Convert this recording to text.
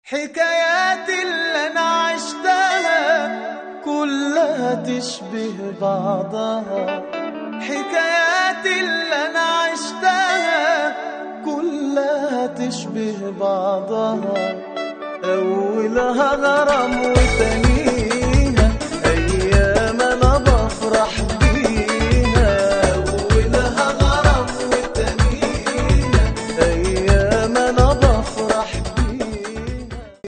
حكاياتي اللي أنا عشتها كلها تشبه بعضها، حكاياتي اللي أنا عشتها كلها تشبه بعضها، أولها غرام